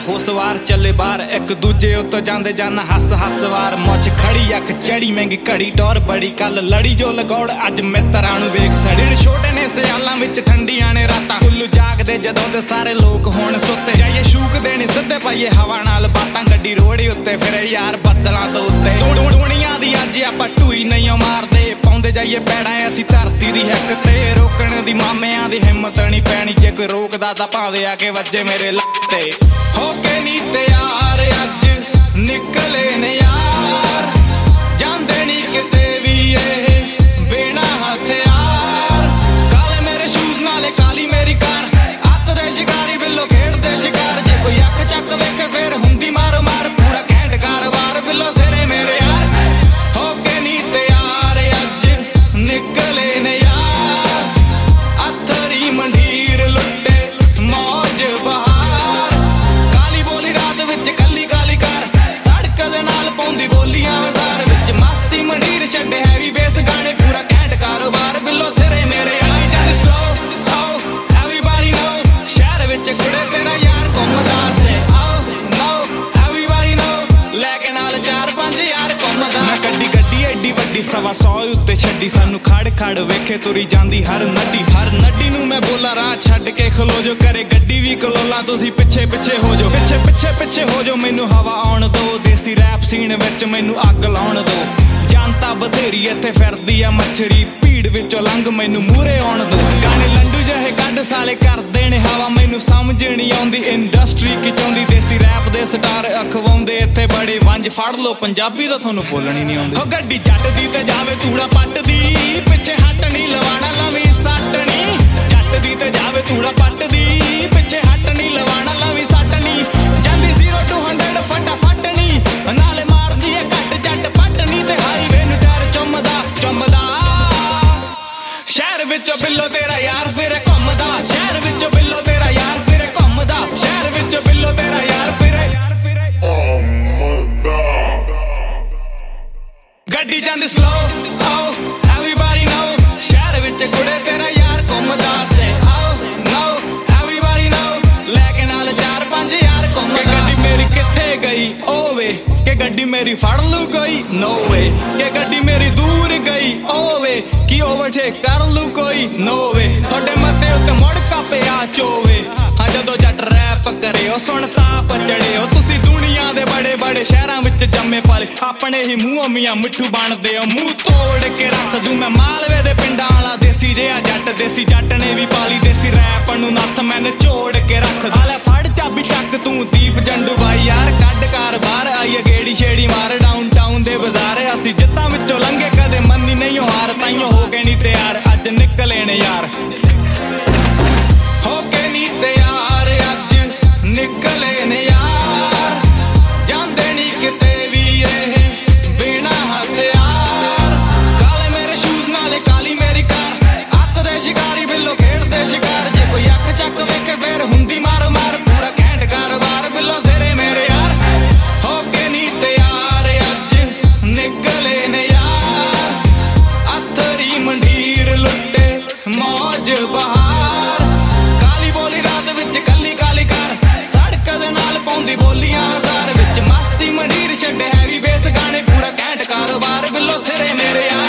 होसवार चले बार एक दूजे उत्तो जांदे जाना हस हस वार मुछ खड़ी अख चढ़ी महंगी घड़ी टोर बड़ी कल लड़ी जो लगौड़ अज मित्रां नूं वेख सड़ी छोटे ने सियालां विच ठंडियां ने रातां उल्लू जागदे जदों ते सारे लोग होण सुत्ते जाइए शूक देनी सिद्धे पाइए हवा नाल बातां गड्डी रोड़ी उत्ते फिरे यार बदलां तो उत्ते दुनिया दी अज आपां टूई नहीं मारदे पाउंदे जाइए पैड़ां असीं धरती दी हक ते रोकण दी मामियां दी हिम्मत नहीं पैनी जे कोई रोकदा तां भावें आके वज्जे मेरे लत्ते होके नी तैयार अज निकले ने यार जांदे नी किते वी बिना हथियार काले मेरे शूज नाले काली मेरी कार हत्थ दे शिकारी बिल्लो खेड़दे शिकार जे कोई अख चक वेखे फिर हुंदी मारो मार पूरा घैंट कारोबार बिल्लो सिरे मेरे यार होके नी तैयार अज निकले ने यार अथरी मंडीर लुट्टे मौज बहार काली बोली रात विच कली काली कार सड़क दे नाल पौंदी बोलियां बाजार विच मस्ती मंडीर छड्डे हैवी बेस गाने पूरा घैंट कारोबार बिल्लो सिरे मेरे आई जद स्लो आओ एवरीबॉडी नो शहर विच कुड़े तेरा यार घुमदा से आओ नो एवरीबॉडी नो लेके नाल 4-5 यार घुमदा मैं गड्डी एडी वड्डी 100 उत्ते छड्डी सानू खड़ खड़ वेखे तुरी जांदी हर नड्डी नू मैं बोला राह छड्ड के खलो जो करे गड्डी भी कलोला तुसी पिछे पिछे हो जो पिछे हो जो मैनू हवा आउण दो देसी रैप सीन विच मैनू अग लाउण दो जानता बथेरी इत्थे फिरदी आ मच्छरी भीड़ विचों लंघ मैनू मूहरे आउण दो गाने लंडू जहे कड्ड साले करदे ने हवा मैनू समझ नहीं आउंदी इंडस्ट्री की चाहुंदी देसी रैप दे स्टार अखवाउंदे इत्थे बड़े वंज फड़ लो पंजाबी दा तुहानू बोलणी नहीं आउंदी हो गड्डी जट दी ते जावे तूड़ा पट दी पिछे हट नहीं लवाना लवी सट नहीं जट दी ते जावे तूड़ा पट दी पिछे हट नहीं लवाना लवी सट नहीं जांदी 0 to 100 फटाफट नहीं नाले मारदी है घट जट पट नहीं ते हाईवे नू टायर चुमदा शहर विचों बिल्लो तेरा यार फिर घुमदा शहर विचों बिल्लो तेरा यार फिर घुमदा शहर विचों बिल्लो तेरा यार फिर गड्डी जांदी स्लो आओ एवरीबॉडी नो शहर विच कुड़े तेरा यार घुमदा से आओ नो एवरीबॉडी नो लेके नाल 4-5 यार घुमदा गड्डी मेरी किथे गई ओवे के गड्डी मेरी फड़ लू कोई नो वे के गड्डी मेरी दूर गई ओवे की ओवरटेक कर लू कोई नो वे थोड़े मते उत्ते मुड़ कापे आ चोवे हाँ जदों जट रैप करे ओ सुन ताप चढ़े ओ तुसी दुनिया दे बड़े बड़े शहरां विच जम्मे पले अपने ही मूंह मियां मिठू बनदे ओ मुंह तोड़ के रख दूं मैं मालवे दे पिंडां वाला देसी जिहा देसी जट ने भी पाली देसी रैप नूं नत्थ मैं निचोड़ के रख आले फड़ चाबी चक तू दीप जंडू बाई यार कड्ड कार बाहर आईए गेड़ी छेड़ी मार डाउन टाउन दे बाजार असीं जित्तां विचों लंघे कदे मन्नी नहीं हार ताइयों हो गए नहीं तैयार अज निकले ने यार होके नी तैयार अज निकले ने यार जांदे नी किते वी बिना हथियार काले मेरे शूज नाले काली मेरी कार हत्थ दे शिकारी बिल्लो खेड़दे शिकार जे कोई अख चक वेखे फिर हुंदी मारो मार पूरा घैंट कारोबार बिल्लो सिरे मेरे यार होके नी तैयार अज निकले ने यार अथरी मंडीर लुट्टे मौज बहार काली बोली रात विच कली काली कार सड़क दे नाल पौंदी बोलियां बाजार विच मस्ती मंडीर छड्डे हैवी बेस गाने पूरा घैंट कारोबार बिल्लो सिरे मेरे यार